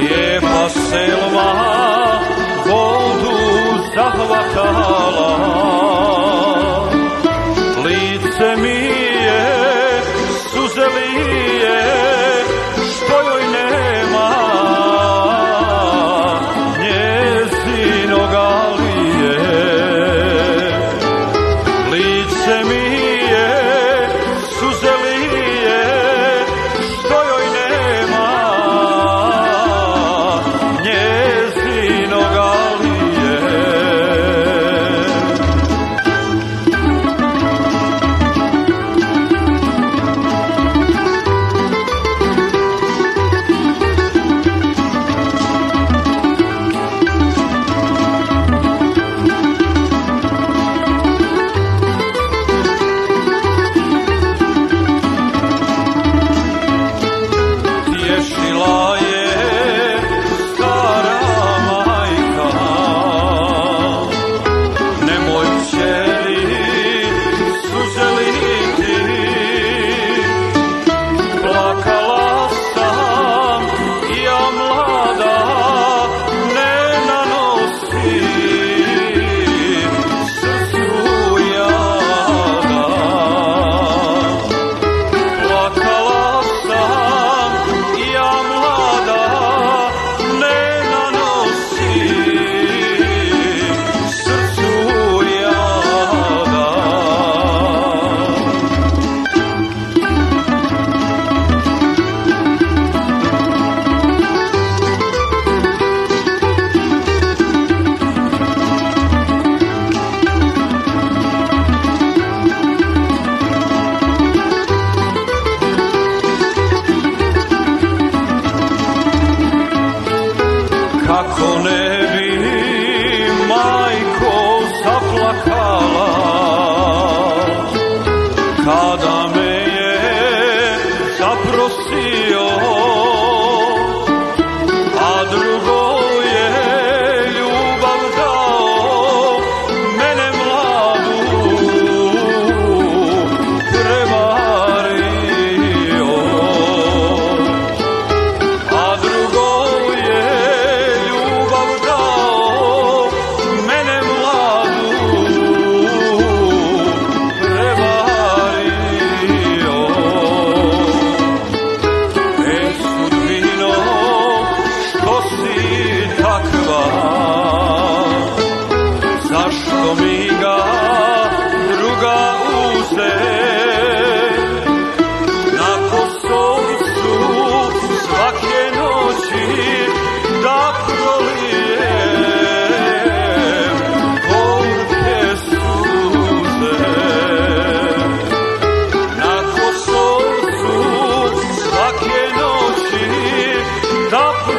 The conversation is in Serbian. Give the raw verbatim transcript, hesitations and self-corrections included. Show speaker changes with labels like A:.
A: Lijepa selva vodu zahvatala, lice mi je suze lije, što joj nema njezinoga lije. Lice mi je suze lije, što joj nema njezinoga lije. Tješila je stara majka, nemoj kćeri suze liti, plakala sam ja mlada, ne nanosi srcu jada. Plakala sam ja mlada, ne nanosi srcu jada. Kako ne bi majko zaplakala, kada me je zaprosio, a drugo je ljubav dao, mene mladu prevario. A drugo je ljubav dao, mene mladu prevario. E sudbino, što si takva, zašto mi ga druga uze? Na Kosovcu svake noći da prolijem gorke suze. Na Kosovcu svake noći da prolijem